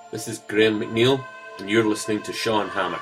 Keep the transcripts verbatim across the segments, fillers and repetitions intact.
This is Graham McNeil, and you're listening to Sean Hammer.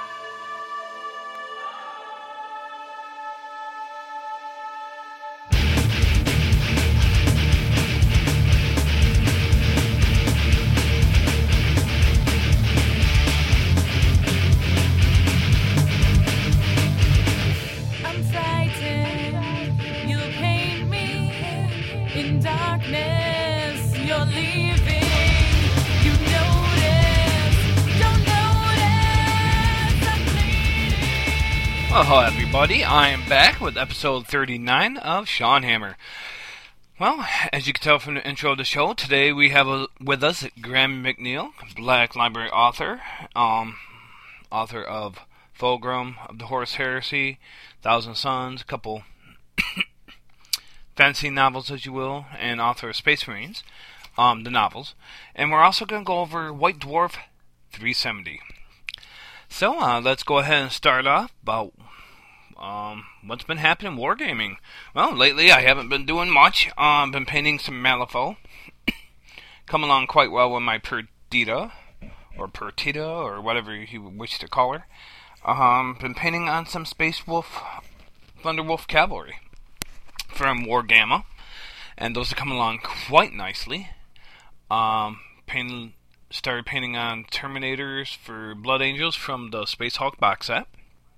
Hello everybody, I am back with episode thirty-nine of Sean Hammer. Well, as you can tell from the intro of the show, today we have a, with us Graham McNeil, Black Library author, um, author of Fulgrim, of the Horus Heresy, Thousand Suns, a couple fantasy novels as you will, and author of Space Marines, um, the novels. And we're also going to go over White Dwarf three seventy. So, uh, let's go ahead and start off about um, what's been happening in wargaming. Well, lately I haven't been doing much. I've um, been painting some Malifaux. Come along quite well with my Perdita, or Pertita, or whatever you wish to call her. Um, been painting on some Space Wolf, Thunderwolf Cavalry from Wargamma. And those are coming along quite nicely. Um, painting... Started painting on Terminators for Blood Angels from the Space Hulk box set.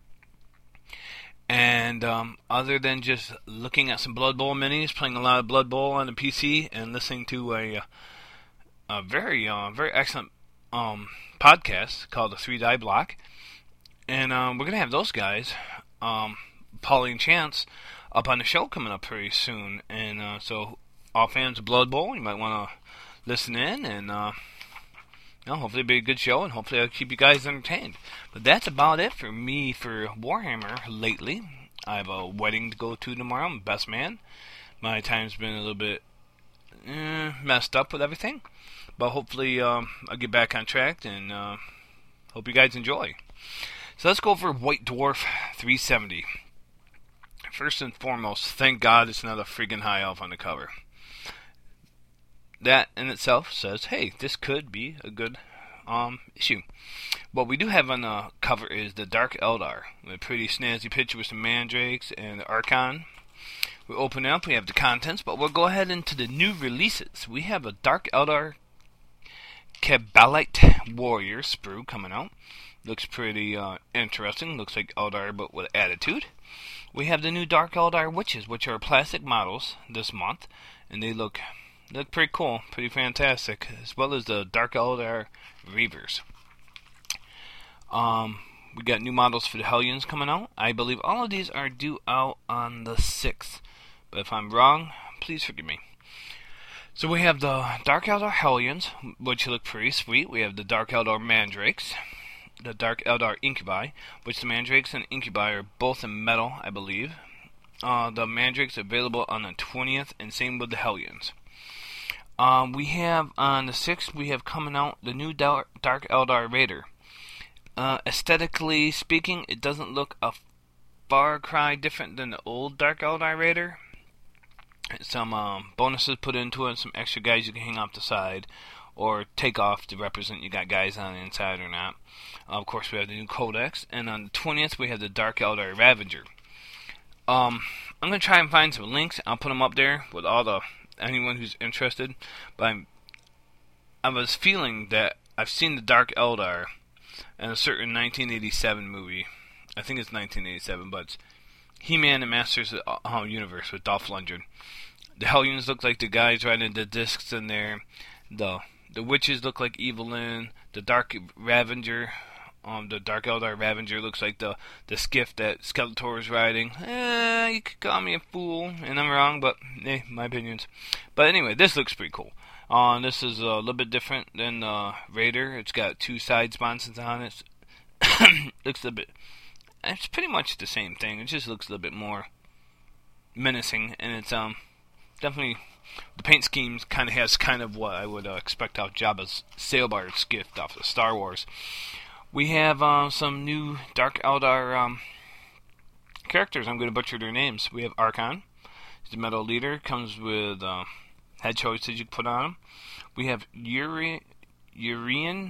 And um, other than just looking at some Blood Bowl minis, playing a lot of Blood Bowl on the P C, and listening to a, a very uh, very excellent um, podcast called The Three Die Block. And um, we're going to have those guys, um, Paulie and Chance, up on the show coming up pretty soon. And uh, so all fans of Blood Bowl, you might want to listen in and... Uh, You know, hopefully it'll be a good show, and hopefully I'll keep you guys entertained. But that's about it for me for Warhammer lately. I have a wedding to go to tomorrow. I'm best man. My time's been a little bit eh, messed up with everything. But hopefully um, I'll get back on track, and uh, hope you guys enjoy. So let's go over White Dwarf three seventy. First and foremost, thank God it's not a friggin' high elf on the cover. That in itself says, hey, this could be a good um, issue. What we do have on the cover is the Dark Eldar, a pretty snazzy picture with some mandrakes and the Archon. We open it up, we have the contents, but we'll go ahead into the new releases. We have a Dark Eldar Kabbalite Warrior sprue coming out. Looks pretty uh, interesting, looks like Eldar but with attitude. We have the new Dark Eldar Witches, which are plastic models this month, and they look... They look pretty cool, pretty fantastic, as well as the Dark Eldar Reavers. Um, we got new models for the Hellions coming out. I believe all of these are due out on the sixth, but if I'm wrong, please forgive me. So we have the Dark Eldar Hellions, which look pretty sweet. We have the Dark Eldar Mandrakes, the Dark Eldar Incubi, which the Mandrakes and Incubi are both in metal, I believe. Uh, the Mandrakes are available on the twentieth, and same with the Hellions. Um, we have, on the sixth, we have coming out the new Dark, Dark Eldar Raider. Uh, aesthetically speaking, it doesn't look a far cry different than the old Dark Eldar Raider. Some um, bonuses put into it, some extra guys you can hang off the side, or take off to represent you got guys on the inside or not. Uh, of course, we have the new Codex, and on the twentieth, we have the Dark Eldar Ravager. Um, I'm going to try and find some links. I'll put them up there with all the... anyone who's interested, but I'm, I was feeling that I've seen the Dark Eldar in a certain nineteen eighty-seven movie. I think it's nineteen eighty-seven, but it's He-Man and Masters of the uh, Universe with Dolph Lundgren. The Hellions look like the guys riding the discs in there. The the witches look like Evelyn. The Dark Ravager, um, the Dark Eldar Ravager looks like the, the skiff that Skeletor is riding. Eh, you could call me a fool, and I'm wrong, but eh, my opinions. But anyway, this looks pretty cool. Uh, this is a little bit different than uh, Raider. It's got two side sponsons on it. Looks a bit... It's pretty much the same thing. It just looks a little bit more menacing, and it's um definitely... The paint scheme kind of has kind of what I would uh, expect out Jabba's sailbar skiff off of Star Wars. We have uh, some new Dark Eldar um, characters. I'm going to butcher their names. We have Archon. He's the metal leader. Comes with uh, head choices you can put on him. We have Uri, Urian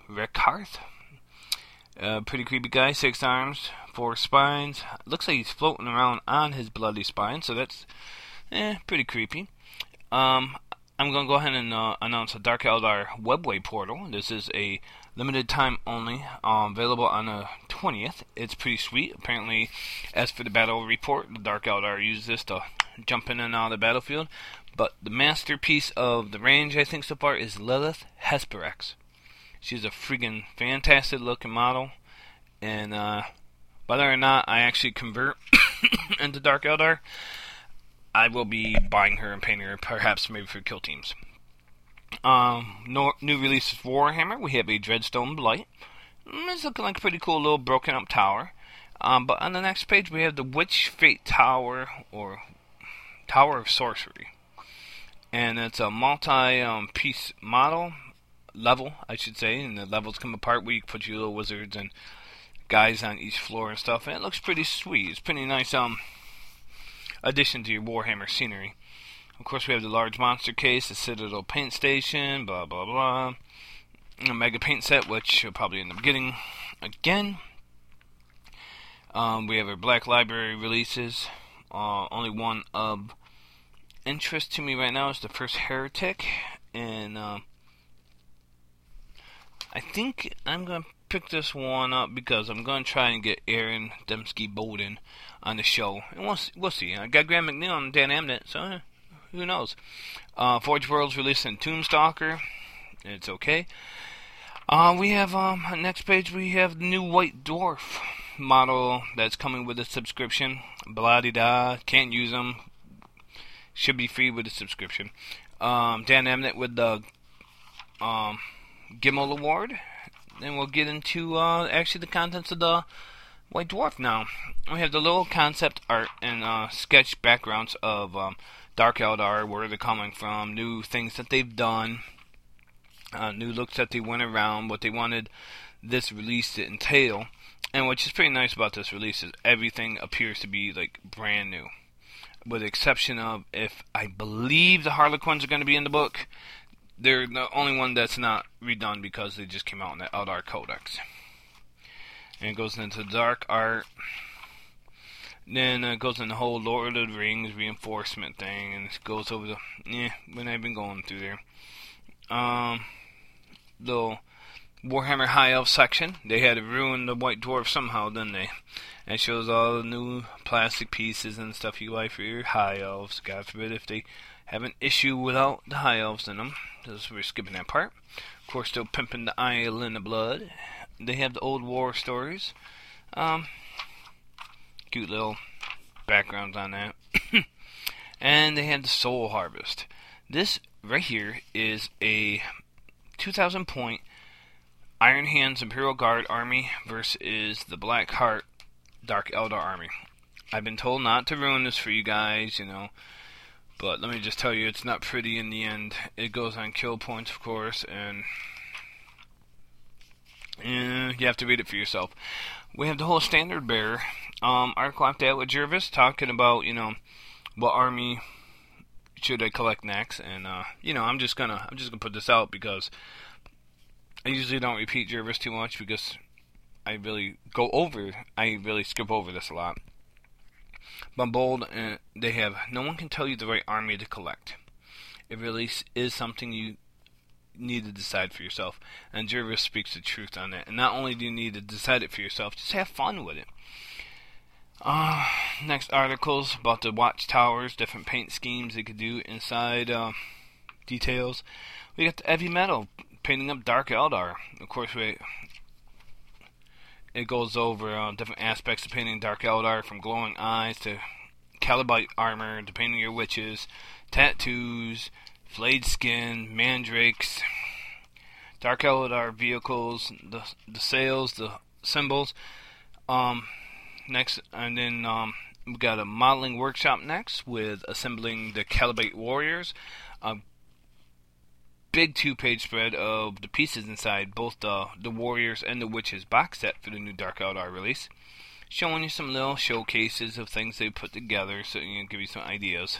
Rekarth. Uh, pretty creepy guy, six arms, four spines. Looks like he's floating around on his bloody spine, so that's eh, pretty creepy. Um, I'm going to go ahead and uh, announce a Dark Eldar Webway portal. This is a limited time only, um, available on the twentieth. It's pretty sweet. Apparently, as for the battle report, the Dark Eldar use this to jump in and out of the battlefield. But the masterpiece of the range, I think, so far is Lilith Hesperex. She's a freaking fantastic looking model, and uh, whether or not I actually convert into Dark Eldar, I will be buying her and painting her, perhaps maybe for kill teams. Um, no, new release of Warhammer. We have a Dreadstone Blight. It's looking like a pretty cool little broken up tower. Um, but on the next page we have the Witch Fate Tower, or Tower of Sorcery, and it's a multi-piece um, model. Level, I should say, and the levels come apart where you put your little wizards and guys on each floor and stuff, and it looks pretty sweet. It's pretty nice um addition to your Warhammer scenery. Of course, we have the large monster case, the Citadel paint station, blah blah blah, a mega paint set, which you'll probably end up getting again. Um, we have our Black Library releases. Uh, only one of interest to me right now is the first Heretic, and uh, I think I'm going to pick this one up because I'm going to try and get Aaron Dembski-Bowden on the show. And we'll, we'll see. I got Graham McNeil and Dan Amnett, so eh, who knows. Uh, Forge World's releasing Tombstalker. It's okay. Uh, we have, um, on the next page, we have the new White Dwarf model that's coming with a subscription. Blah-de-da. Can't use them. Should be free with a subscription. Um, Dan Amnett with the, um... Gimel Award. Then we'll get into uh, actually the contents of the White Dwarf now. We have the little concept art and uh, sketch backgrounds of um, Dark Eldar, where they're coming from, new things that they've done, uh, new looks that they went around, what they wanted this release to entail. And what's pretty nice about this release is everything appears to be like brand new, with the exception of, if I believe the Harlequins are going to be in the book. They're the only one that's not redone because they just came out in the Eldar Codex. And it goes into dark art. Then it goes into the whole Lord of the Rings reinforcement thing. And it goes over the... Yeah, when I've been going through there. Um, the Warhammer High Elf section. They had to ruin the White Dwarf somehow, didn't they? And it shows all the new plastic pieces and stuff you buy for your High Elves. God forbid if they have an issue without the High Elves in them. So we're skipping that part. Of course, still pimping the Isle in the Blood. They have the old war stories. Um, cute little backgrounds on that. And they have the Soul Harvest. This right here is a two thousand point Iron Hands Imperial Guard army versus the Black Heart Dark Eldar army. I've been told not to ruin this for you guys, you know. But let me just tell you, it's not pretty in the end. It goes on kill points, of course, and eh, you have to read it for yourself. We have the whole Standard Bearer um, article after that with Jervis talking about, you know, what army should I collect next, and uh, you know, I'm just gonna I'm just gonna put this out because I usually don't repeat Jervis too much because I really go over, I really skip over this a lot. But bold, uh, they have, no one can tell you the right army to collect. It really is something you need to decide for yourself. And Jervis speaks the truth on that. And not only do you need to decide it for yourself, just have fun with it. Uh, next articles about the watchtowers, different paint schemes they could do inside, uh, details. We got the Heavy Metal, painting up Dark Eldar. Of course, we... It goes over uh, different aspects of painting Dark Eldar, from glowing eyes to Calibite armor, to painting your witches, tattoos, flayed skin, mandrakes, Dark Eldar vehicles, the the sails, the symbols. Um, next, and then um, we got a modeling workshop next with assembling the Calibite warriors. Uh, Big two-page spread of the pieces inside both the the Warriors and the Witches box set for the new Dark Eldar release, showing you some little showcases of things they put together, so you know, give you some ideas.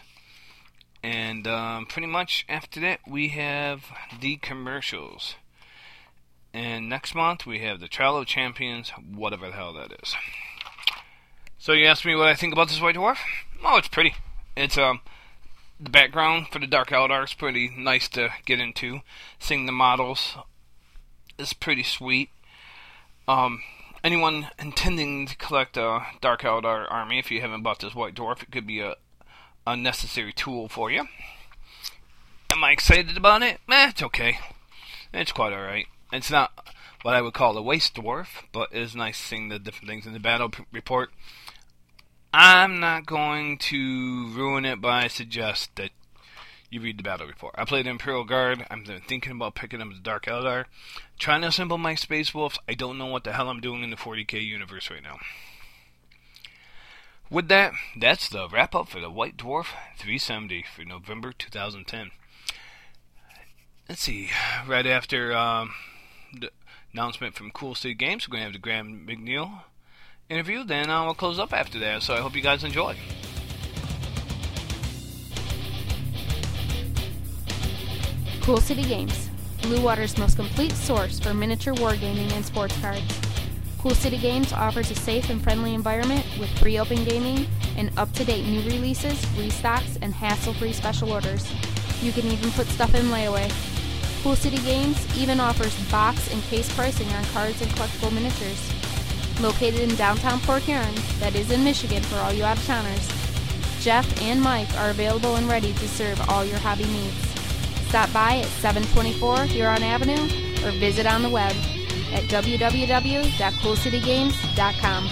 And um, pretty much after that, we have the commercials. And next month we have the Trial of Champions, whatever the hell that is. So you asked me what I think about this White Dwarf? Oh, it's pretty. It's um the background for the Dark Eldar is pretty nice to get into. Seeing the models is pretty sweet. Um, anyone intending to collect a Dark Eldar army, if you haven't bought this White Dwarf, it could be a, a necessary tool for you. Am I excited about it? Eh, it's okay. It's quite alright. It's not what I would call a waste dwarf, but it is nice seeing the different things in the battle p- report. I'm not going to ruin it by suggest that you read the battle report. I played Imperial Guard. I'm thinking about picking up the Dark Eldar. Trying to assemble my Space Wolves. I don't know what the hell I'm doing in the forty K universe right now. With that, that's the wrap up for the White Dwarf three seventy for November two thousand ten. Let's see. Right after um, the announcement from Cool City Games, we're going to have the Graham McNeil interview, then uh, we'll close up after that, so I hope you guys enjoy. Cool City Games, Blue Water's most complete source for miniature wargaming and sports cards. Cool City Games offers a safe and friendly environment with free open gaming and up-to-date new releases, restocks, and hassle-free special orders. You can even put stuff in layaway. Cool City Games even offers box and case pricing on cards and collectible miniatures. Located in downtown Port Huron, that is in Michigan for all you out-of-towners, Jeff and Mike are available and ready to serve all your hobby needs. Stop by at seven twenty-four Huron Avenue or visit on the web at w w w dot cool city games dot com.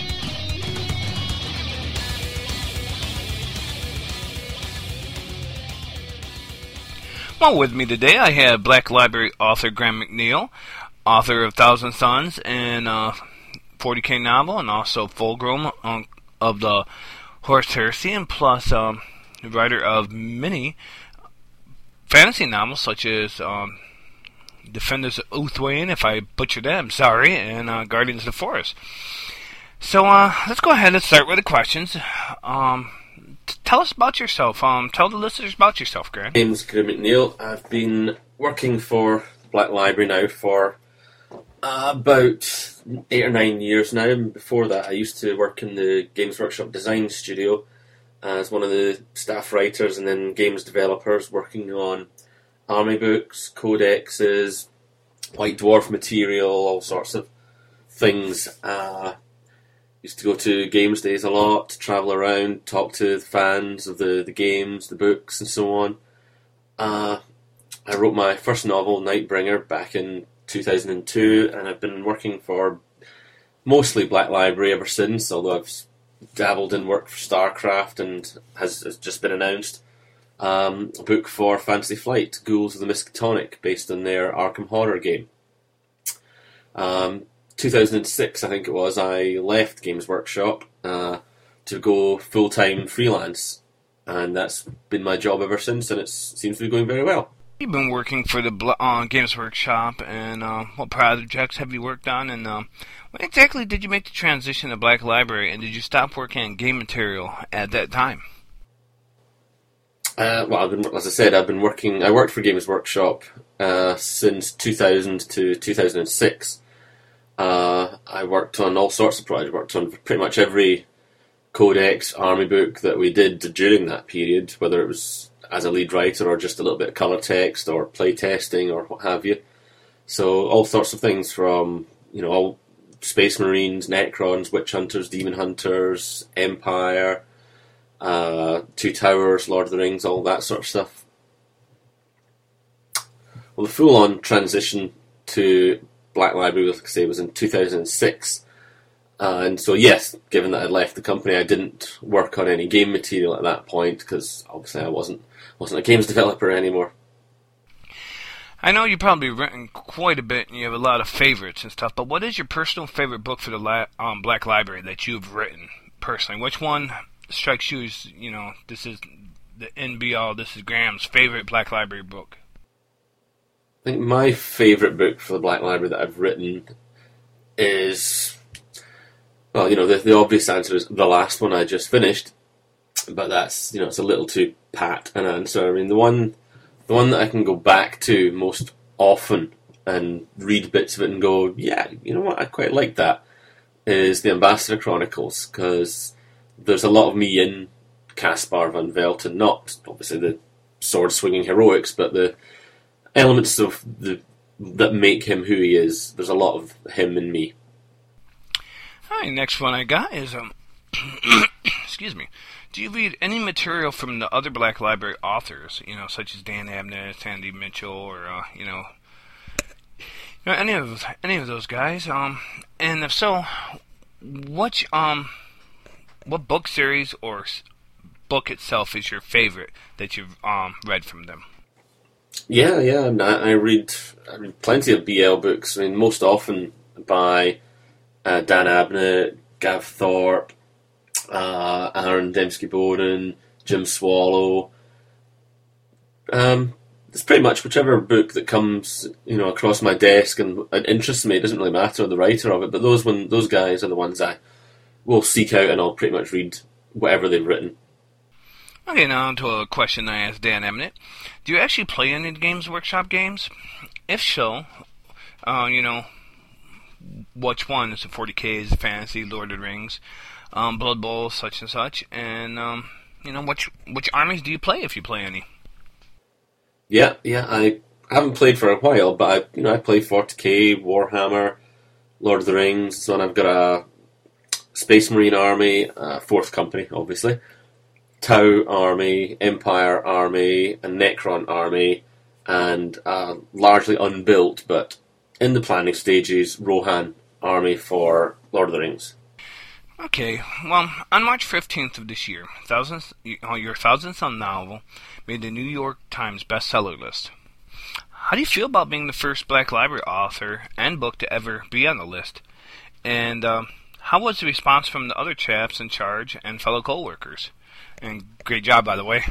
Well, with me today I have Black Library author Graham McNeil, author of Thousand Suns and uh, forty K novel, and also Fulgrim um, of the Horus Heresy, and plus um, writer of many fantasy novels such as um, Defenders of Uthwain, if I butchered that, I'm sorry, and uh, Guardians of the Forest. So uh, let's go ahead and start with the questions. Um, t- tell us about yourself. Um, tell the listeners about yourself, Graham. My name's Graham McNeil. I've been working for Black Library now for uh, about eight or nine years now. And before that, I used to work in the Games Workshop Design Studio as one of the staff writers and then games developers working on army books, codexes, White Dwarf material, all sorts of things. Uh, used to go to games days a lot, travel around, talk to the fans of the, the games, the books, and so on. Uh, I wrote my first novel, Nightbringer, back in two thousand two, and I've been working for mostly Black Library ever since, although I've dabbled in work for StarCraft and has, has just been announced um, a book for Fantasy Flight, Ghouls of the Miskatonic, based on their Arkham Horror game. Um, two thousand six, I think it was, I left Games Workshop uh, to go full-time freelance, and that's been my job ever since, and it seems to be going very well. You've been working for the uh, Games Workshop, and uh, what projects have you worked on, and uh, when exactly did you make the transition to Black Library, and did you stop working on game material at that time? Uh, well, I've been, as I said, I've been working. I worked for Games Workshop uh, since two thousand to two thousand six. Uh, I worked on all sorts of projects. I worked on pretty much every codex, army book that we did during that period, whether it was as a lead writer or just a little bit of colour text or play testing or what have you. So all sorts of things from, you know, all Space Marines, Necrons, Witch Hunters, Demon Hunters, Empire, uh, Two Towers, Lord of the Rings, all that sort of stuff. Well, the full-on transition to Black Library, like I say, was in two thousand six. Uh, and so, yes, given that I'd left the company, I didn't work on any game material at that point, because obviously I wasn't wasn't a games developer anymore. I know you've probably written quite a bit, and you have a lot of favorites and stuff, but what is your personal favorite book for the li- um, Black Library that you've written, personally? Which one strikes you as, you know, this is the end be all, this is Graham's favorite Black Library book? I think my favourite book for the Black Library that I've written is, well, you know, the, the obvious answer is the last one I just finished, but that's, you know, it's a little too pat an answer. I mean, the one, the one that I can go back to most often and read bits of it and go, yeah, you know what, I quite like that, is the Ambassador Chronicles, because there's a lot of me in Caspar van Velten, not obviously the sword-swinging heroics, but the elements of the that make him who he is. There's a lot of him in me. Alright, next one I got is, um, excuse me, do you read any material from the other Black Library authors, you know, such as Dan Abnett, Sandy Mitchell, or, uh, you know, you know, any of any of those guys? Um, and if so, what, um, what book series or book itself is your favorite that you've um read from them? Yeah, yeah, I, mean, I, I read I read plenty of B L books. I mean, most often by uh, Dan Abnett, Gav Thorpe, uh, Aaron Dembski-Bowden, Jim Swallow. Um, it's pretty much whichever book that comes, you know, across my desk and it interests me. It doesn't really matter the writer of it, but those one, those guys are the ones I will seek out, and I'll pretty much read whatever they've written. Okay, now on to a question I asked Dan Abnett. Do you actually play any Games Workshop games? If so, uh, you know, which one? Is it forty K, is it Fantasy, Lord of the Rings, um, Blood Bowl, such and such? And, um, you know, which which armies do you play, if you play any? Yeah, yeah, I haven't played for a while, but I, you know, I play forty K, Warhammer, Lord of the Rings, so I've got a Space Marine army, uh, Fourth Company, obviously, Tau army, Empire army, a Necron army, and a largely unbuilt, but in the planning stages, Rohan army for Lord of the Rings. Okay, well, on March fifteenth of this year, thousands, your Thousand Sun novel made the New York Times bestseller list. How do you feel about being the first Black Library author and book to ever be on the list? And um, how was the response from the other chaps in charge and fellow co-workers? And great job, by the way.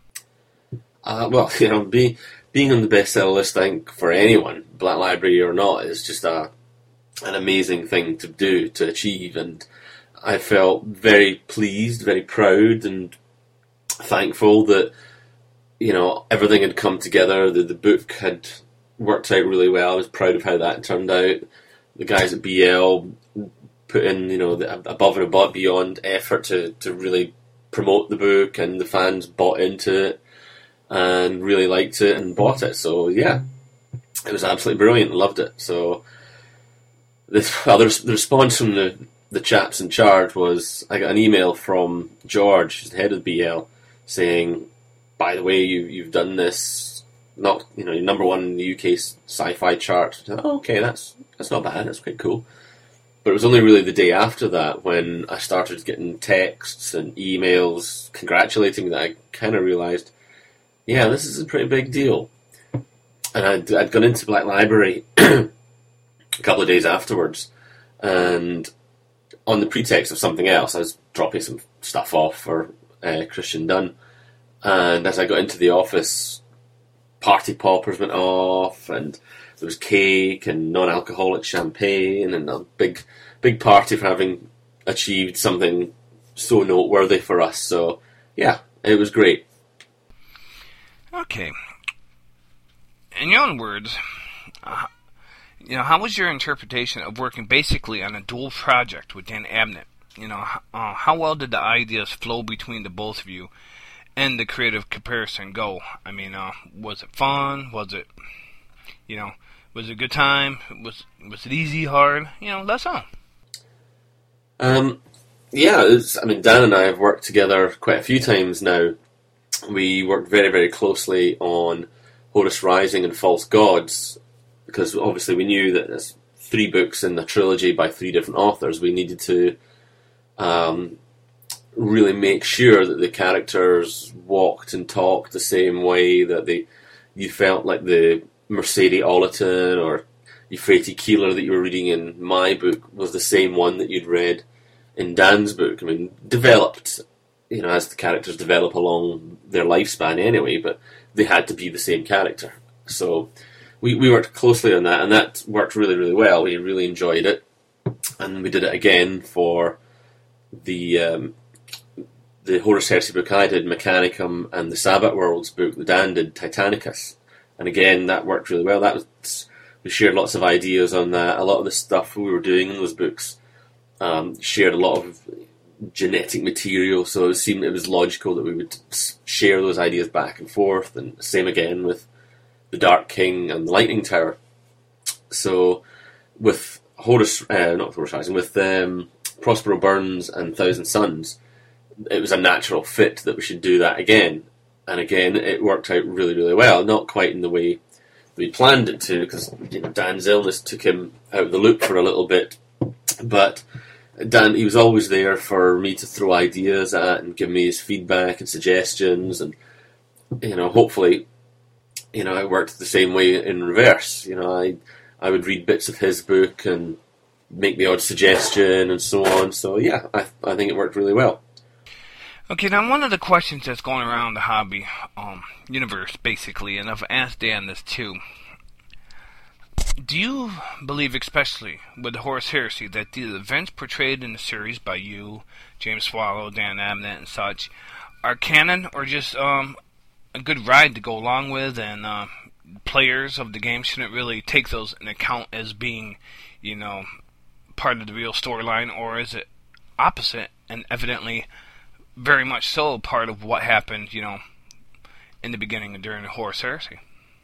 Uh, well, you know, be, being on the bestseller list, I think, for anyone, Black Library or not, is just a an amazing thing to do, to achieve, and I felt very pleased, very proud, and thankful that, you know, everything had come together, the, the book had worked out really well. I was proud of how that turned out. The guys at B L put in, you know, the above and above beyond effort to, to really promote the book, and the fans bought into it and really liked it and bought it. So yeah, it was absolutely brilliant. Loved it. So this, well, the, the response from the, the chaps in charge was, I got an email from George, the head of B L, saying, by the way, you, you've done this, not, you know, you're number one in the U K sci-fi chart. Oh, okay, that's that's not bad. That's quite cool. But it was only really the day after that when I started getting texts and emails congratulating me that I kind of realised, yeah, this is a pretty big deal. And I'd, I'd gone into Black Library a couple of days afterwards, and on the pretext of something else, I was dropping some stuff off for uh, Christian Dunn. And as I got into the office, party poppers went off, and there was cake and non-alcoholic champagne, and a big, big party for having achieved something so noteworthy for us. So, yeah, it was great. Okay. In your own words, uh, you know, how was your interpretation of working basically on a dual project with Dan Abnett? You know, uh, how well did the ideas flow between the both of you, and the creative comparison go? I mean, uh, was it fun? Was it, you know, was it a good time? Was was it easy, hard? You know, that's all. Um, yeah, it's, I mean, Dan and I have worked together quite a few times now. We worked very, very closely on Horus Rising and False Gods, because obviously we knew that there's three books in the trilogy by three different authors. We needed to um, really make sure that the characters walked and talked the same way, that they you felt like the Mercedes Ollerton or Euphrates Keeler that you were reading in my book was the same one that you'd read in Dan's book. I mean, developed, you know, as the characters develop along their lifespan anyway, but they had to be the same character. So we, we worked closely on that, and that worked really, really well. We really enjoyed it, and we did it again for the um, the Horus Heresy book I did, Mechanicum, and the Sabbath Worlds book that Dan did, Titanicus. And again, that worked really well. That was we shared lots of ideas on that. A lot of the stuff we were doing in those books um, shared a lot of genetic material, so it seemed it was logical that we would share those ideas back and forth, and same again with the Dark King and the Lightning Tower. So with Horus, uh, not Horus Rising, with um, Prospero Burns and Thousand Suns, it was a natural fit that we should do that again. And again, it worked out really, really well. Not quite in the way we planned it to, because you know, Dan's illness took him out of the loop for a little bit. But Dan, he was always there for me to throw ideas at and give me his feedback and suggestions. And, you know, hopefully, you know, it worked the same way in reverse. You know, I I would read bits of his book and make the odd suggestion and so on. So, yeah, I I think it worked really well. Okay, now one of the questions that's going around the hobby um, universe, basically, and I've asked Dan this too. Do you believe, especially with the Horus Heresy, that the events portrayed in the series by you, James Swallow, Dan Abnett, and such, are canon, or just um, a good ride to go along with, and uh, players of the game shouldn't really take those in account as being, you know, part of the real storyline, or is it opposite, and evidently very much so part of what happened, you know, in the beginning and during the Horus Heresy?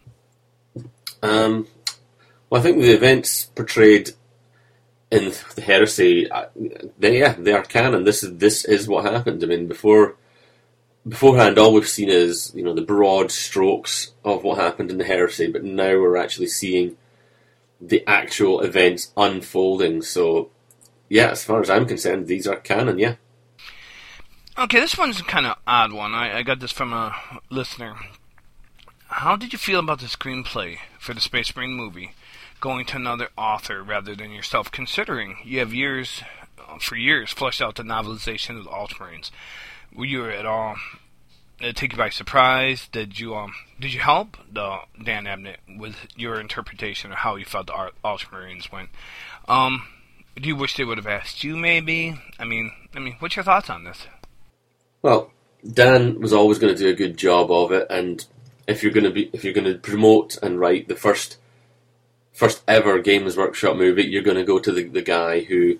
Um... Well, I think the events portrayed in the Heresy, they yeah, they are canon. This is this is what happened. I mean, before beforehand, all we've seen is you know the broad strokes of what happened in the Heresy, but now we're actually seeing the actual events unfolding. So, yeah, as far as I'm concerned, these are canon. Yeah. Okay, this one's kind of odd one. I, I got this from a listener. How did you feel about the screenplay for the Space Marine movie going to another author rather than yourself, considering you have years, uh, for years, fleshed out the novelization of the Ultramarines? Were you at all, did it take you by surprise? Did you um did you help the Dan Abnett with your interpretation of how you felt the Ultramarines went? Um, do you wish they would have asked you, maybe? I mean, I mean, what's your thoughts on this? Well, Dan was always going to do a good job of it, and if you're going to be if you're going to promote and write the first first ever Games Workshop movie, you're going to go to the, the guy who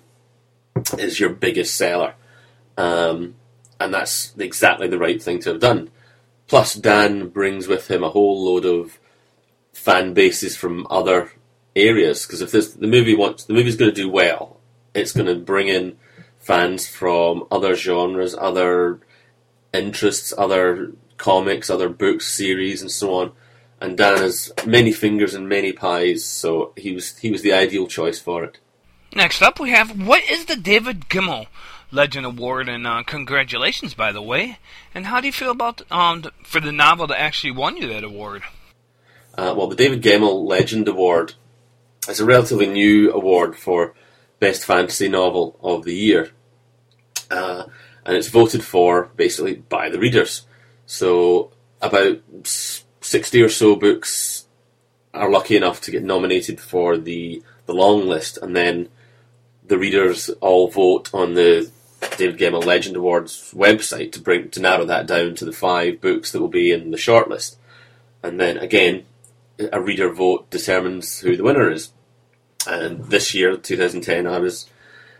is your biggest seller, um, and that's exactly the right thing to have done. Plus, Dan brings with him a whole load of fan bases from other areas, because if this, the movie wants the movie's going to do well, it's going to bring in fans from other genres, other interests, other comics, other books, series, and so on. And Dan has many fingers and many pies, so he was he was the ideal choice for it. Next up, we have, what is the David Gemmell Legend Award? And uh, congratulations, by the way. And how do you feel about um the, for the novel that actually won you that award? Uh, well, the David Gemmell Legend Award is a relatively new award for Best Fantasy Novel of the Year. Uh, and it's voted for, basically, by the readers. So, about sixty or so books are lucky enough to get nominated for the, the long list, and then the readers all vote on the David Gemmell Legend Awards website to bring to narrow that down to the five books that will be in the shortlist. And then, again, a reader vote determines who the winner is. And this year, twenty ten, I was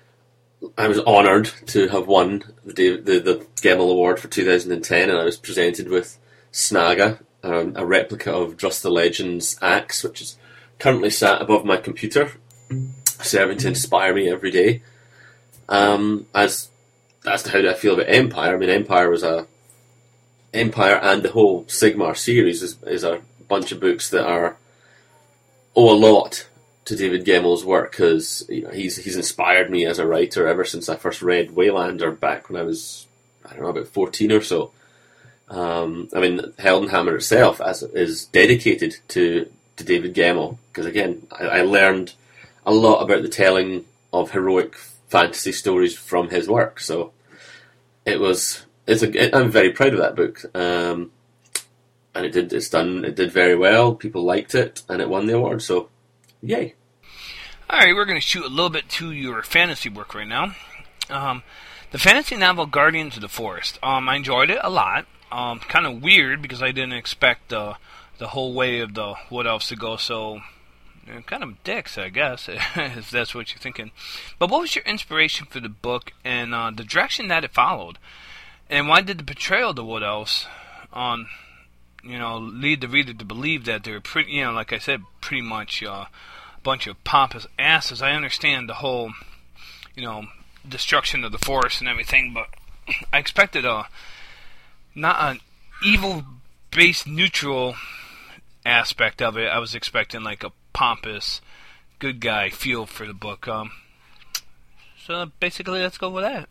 I was honoured to have won the, the the Gemmell Award for two thousand ten, and I was presented with Snaga, um, a replica of Just the Legends axe, which is currently sat above my computer, serving to inspire me every day. Um, as as to how do I feel about Empire? I mean, Empire was a Empire, and the whole Sigmar series is is a bunch of books that are owe a lot to David Gemmell's work, because you know, he's he's inspired me as a writer ever since I first read Waylander back when I was, I don't know, about fourteen or so. Um, I mean, Heldenhammer itself as is dedicated to, to David Gemmell, because again, I, I learned a lot about the telling of heroic fantasy stories from his work. So it was, it's a, it, I'm very proud of that book, um, and it did, it's done, it did very well. People liked it, and it won the award. So, yay! All right, we're going to shoot a little bit to your fantasy work right now. Um, the fantasy novel Guardians of the Forest. Um, I enjoyed it a lot. Um, kind of weird because I didn't expect the the whole way of the Wood Elves to go so They're kind of dicks, I guess, if that's what you're thinking. But what was your inspiration for the book and uh, the direction that it followed? And why did the portrayal of the Wood Elves on, you know, lead the reader to believe that they're pretty, you know, like I said, pretty much uh, a bunch of pompous asses? I understand the whole, you know, destruction of the forest and everything, but I expected a not an evil-based neutral aspect of it. I was expecting like a pompous, good guy feel for the book. Um, so basically, let's go with that.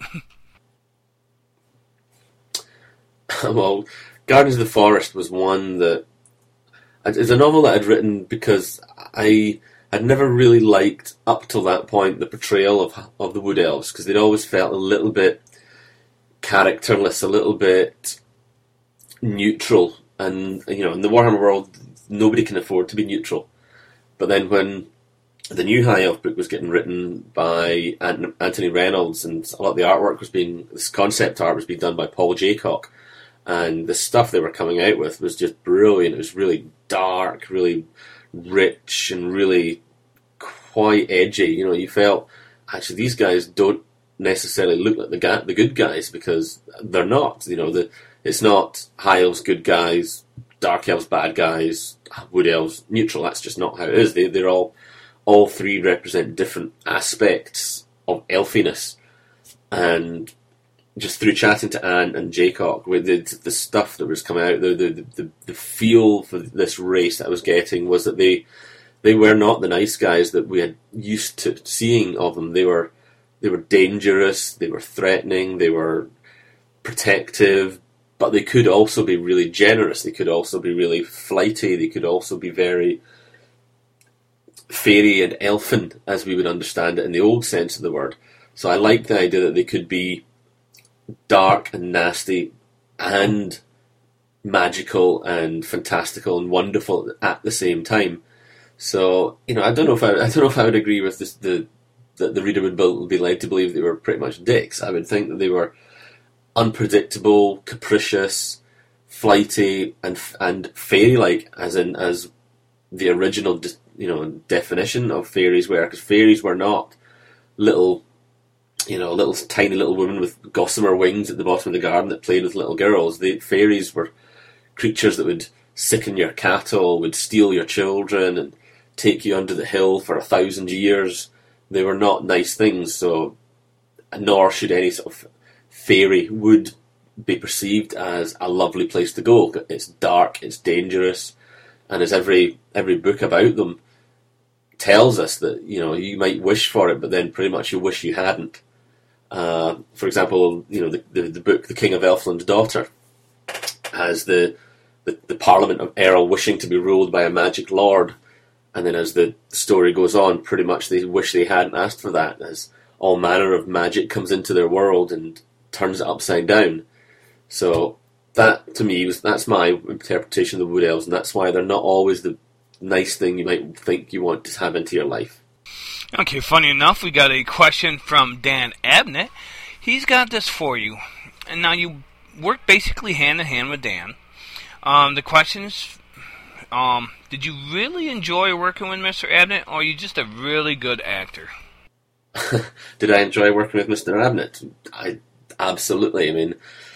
Well, Guardians of the Forest was one that it's a novel that I'd written because I had never really liked up till that point the portrayal of of the Wood Elves, because they'd always felt a little bit characterless, a little bit neutral, and you know, in the Warhammer world, nobody can afford to be neutral. But then when the new High Elf book was getting written by Anthony Reynolds, and a lot of the artwork was being, this concept art was being done by Paul Jaycock, and the stuff they were coming out with was just brilliant. It was really dark, really rich, and really quite edgy. You know, you felt, actually, these guys don't necessarily look like the ga- the good guys, because they're not. You know, the it's not High Elves good guys, Dark Elves bad guys, Wood Elves neutral. That's just not how it is. They they're all all three represent different aspects of elfiness, and just through chatting to Anne and Jaycock, with the the stuff that was coming out, the the the, the feel for this race that I was getting was that they they were not the nice guys that we had used to seeing of them. They were they were dangerous, they were threatening, they were protective, but they could also be really generous. They could also be really flighty. They could also be very fairy and elfin, as we would understand it in the old sense of the word. So I like the idea that they could be dark and nasty and magical and fantastical and wonderful at the same time. So, you know, I don't know if I, I don't know if I would agree with this, the that the reader would be led to believe they were pretty much dicks. I would think that they were unpredictable, capricious, flighty, and and fairy-like, as in as the original, you know, definition of fairies were. Because fairies were not little, you know, little tiny little women with gossamer wings at the bottom of the garden that played with little girls. The fairies were creatures that would sicken your cattle, would steal your children, and take you under the hill for a thousand years. They were not nice things. So, nor should any sort of fairy would be perceived as a lovely place to go. It's dark, it's dangerous, and as every every book about them tells us, that, you know, you might wish for it, but then pretty much you wish you hadn't. Uh, for example, you know, the, the the book The King of Elfland's Daughter has the, the the Parliament of Errol wishing to be ruled by a magic lord, and then as the story goes on, pretty much they wish they hadn't asked for that, as all manner of magic comes into their world and turns it upside down. So that, to me, was that's my interpretation of the Wood Elves, and that's why they're not always the nice thing you might think you want to have into your life. Okay, funny enough, we got a question from Dan Abnett. He's got this for you. And now you work basically hand in hand with Dan. Um, the question is, um, did you really enjoy working with Mister Abnett, or are you just a really good actor? Did I enjoy working with Mister Abnett? I absolutely. I mean,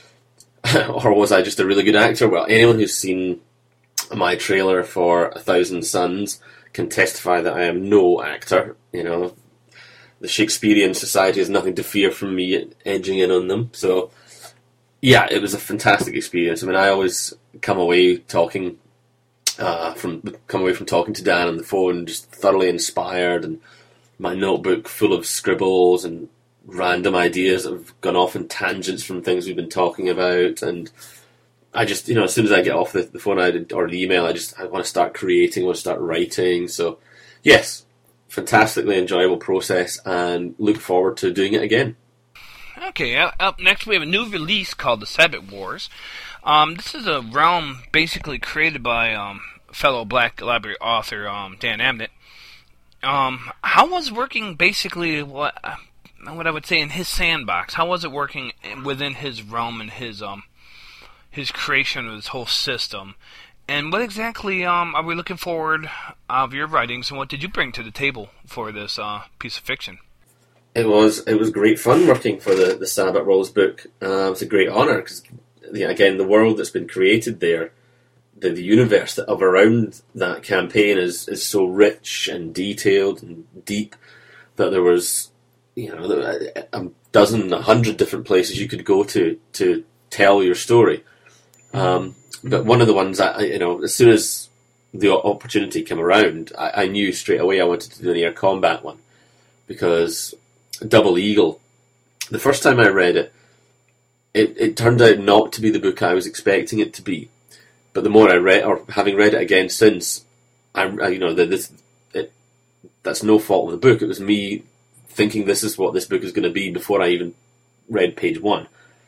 or was I just a really good actor? Well, anyone who's seen my trailer for A Thousand Suns can testify that I am no actor. You know, the Shakespearean Society has nothing to fear from me edging in on them. So, yeah, it was a fantastic experience. I mean, I always come away talking uh, from come away from talking to Dan on the phone just thoroughly inspired, and my notebook full of scribbles and random ideas that have gone off in tangents from things we've been talking about. And I just, you know, as soon as I get off the, the phone I did, or the email, I just I want to start creating, I want to start writing. So, yes, fantastically enjoyable process, and look forward to doing it again. Okay, up next we have a new release called The Sabbath Wars. Um, this is a realm basically created by um, fellow Black Library author um, Dan Abnett. Um, how was working basically what what I would say in his sandbox? How was it working within his realm and his um his creation of this whole system? And what exactly um, are we looking forward of your writings, and what did you bring to the table for this uh, piece of fiction? It was it was great fun working for the, the Sabbath Rolls book. Uh, it was a great honour, because, again, the world that's been created there, the, the universe that of around that campaign is, is so rich and detailed and deep that there was, you know, a dozen, a hundred different places you could go to to tell your story. Um, but one of the ones that, you know, as soon as the opportunity came around, I, I knew straight away I wanted to do an air combat one, because Double Eagle, the first time I read it, it, it turned out not to be the book I was expecting it to be. But the more I read, or having read it again since, I, I you know, the, this it, that's no fault of the book. It was me thinking this is what this book is going to be before I even read page one.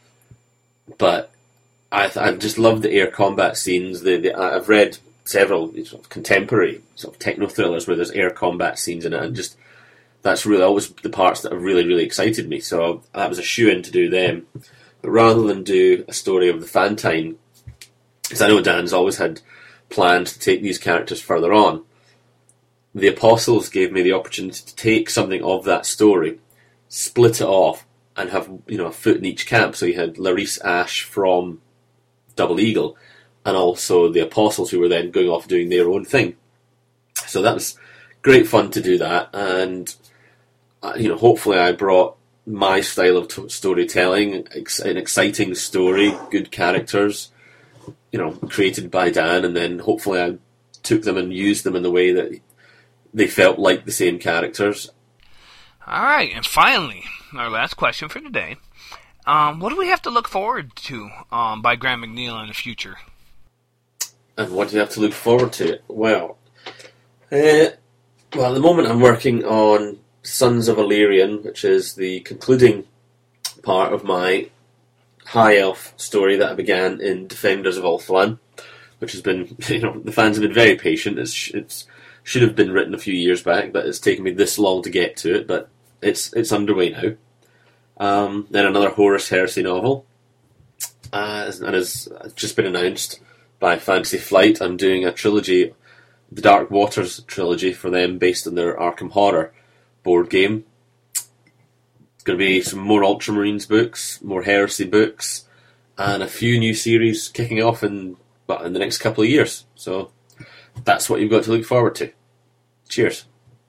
But I, I just loved the air combat scenes. The, the I've read several sort of contemporary sort of techno thrillers where there's air combat scenes in it, and just that's really always the parts that have really, really excited me. So that was a shoe-in to do them. But rather than do a story of the Fantine, because I know Dan's always had plans to take these characters further on, the Apostles gave me the opportunity to take something of that story, split it off, and have, you know, a foot in each camp. So you had Larice Ash from Double Eagle, and also the Apostles, who were then going off doing their own thing. So that was great fun to do that, and uh, you know, hopefully I brought my style of t- storytelling, ex- an exciting story, good characters, you know, created by Dan, and then hopefully I took them and used them in the way that they felt like the same characters. All right, and finally, our last question for today. Um, what do we have to look forward to um, by Graham McNeill in the future? And what do you have to look forward to? Well, uh, well, at the moment I'm working on Sons of Illyrian, which is the concluding part of my High Elf story that I began in Defenders of Ulthuan, which has been, you know, the fans have been very patient. It's, it's should have been written a few years back, but it's taken me this long to get to it, but it's it's underway now. Um, then another Horus Heresy novel, uh, and as just been announced by Fantasy Flight, I'm doing a trilogy, the Dark Waters trilogy, for them based on their Arkham Horror board game. It's going to be some more Ultramarines books, more Heresy books, and a few new series kicking off in, well, in the next couple of years. So that's what you've got to look forward to. Cheers.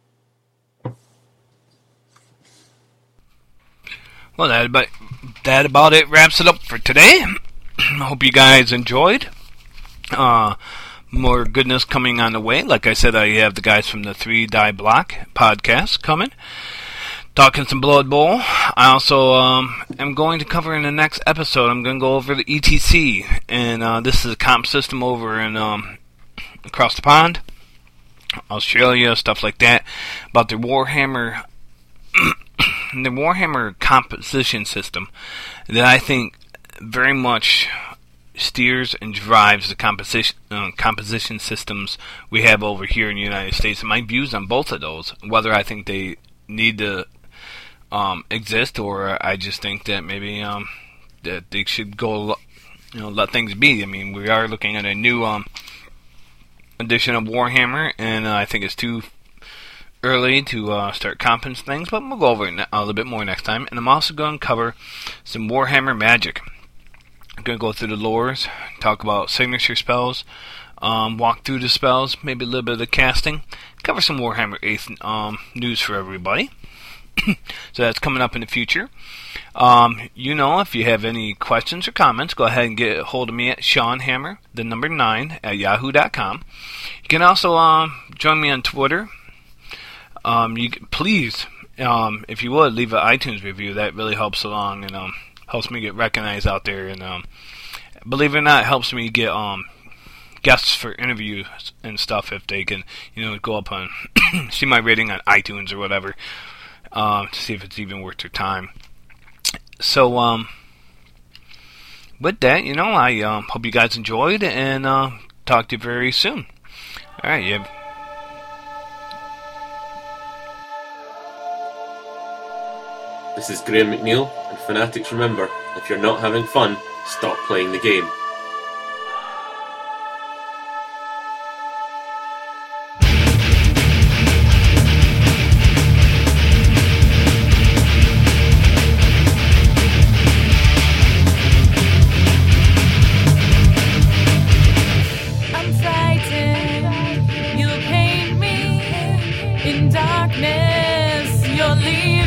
Well, that about, that about it wraps it up for today. I hope you guys enjoyed. Uh, more goodness coming on the way. Like I said, I have the guys from the Three Die Block podcast coming, talking some Blood Bowl. I also um, am going to cover in the next episode, I'm going to go over the E T C, and uh, this is a comp system over in um, across the pond, Australia, stuff like that, about their Warhammer the Warhammer composition system that I think very much steers and drives the composition uh, composition systems we have over here in the United States. And my views on both of those, whether I think they need to um, exist, or I just think that maybe um, that they should go, you know, let things be. I mean, we are looking at a new um, edition of Warhammer, and uh, I think it's too early to uh, start comping things, but we'll go over it a little bit more next time. And I'm also going to cover some Warhammer magic. I'm going to go through the lores, talk about signature spells, um, walk through the spells, maybe a little bit of the casting, cover some Warhammer eighth um, news for everybody. So that's coming up in the future. Um, you know, if you have any questions or comments, go ahead and get a hold of me at Sean Hammer, the number nine, at yahoo dot com. You can also um, join me on Twitter. Um, you please, um, if you would, leave an iTunes review. That really helps along and um, helps me get recognized out there. And um, believe it or not, it helps me get um, guests for interviews and stuff if they can, you know, go up on see my rating on iTunes or whatever, um, to see if it's even worth their time. So, um, with that, you know, I um, hope you guys enjoyed, and uh, talk to you very soon. All right, yeah. This is Graham McNeill, and Fanatics, remember, if you're not having fun, stop playing the game. in darkness, you're leaving.